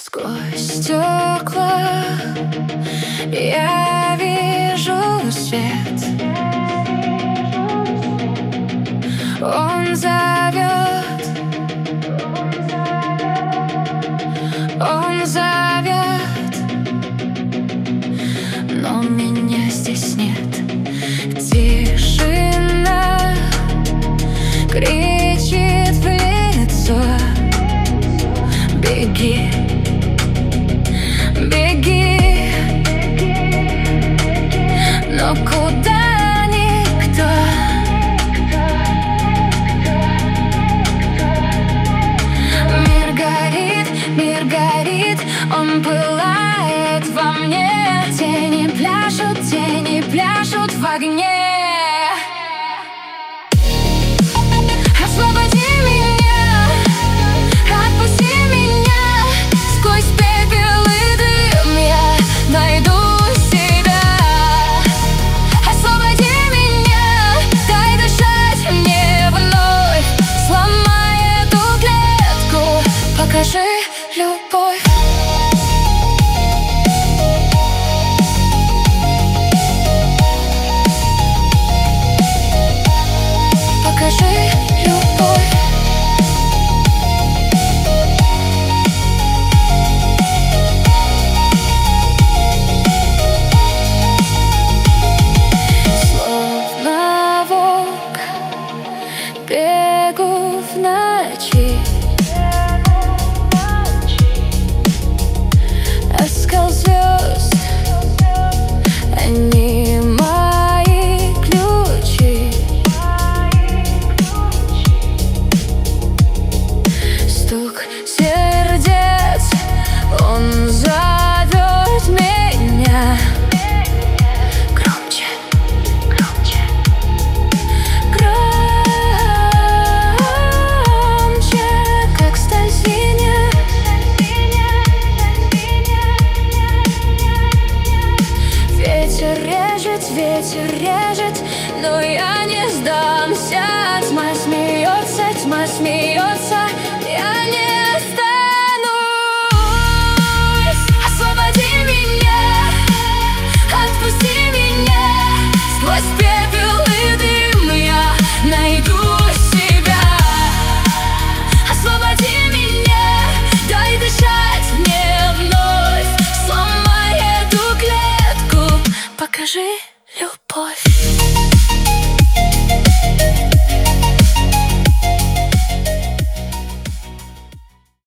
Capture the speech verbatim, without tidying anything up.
Сквозь стекла я вижу свет. Он зовет, он зовет, но меня здесь нет. Тишина кричит в лицо: беги, беги, но куда никто. Мир горит, мир горит, он пылает во мне. Тени пляшут, тени пляшут в огне. Освободи меня, отпусти меня. Сквозь пепел и дым я найду себя. Освободи меня, дай дышать мне вновь. Сломай эту клетку, покажи любовь.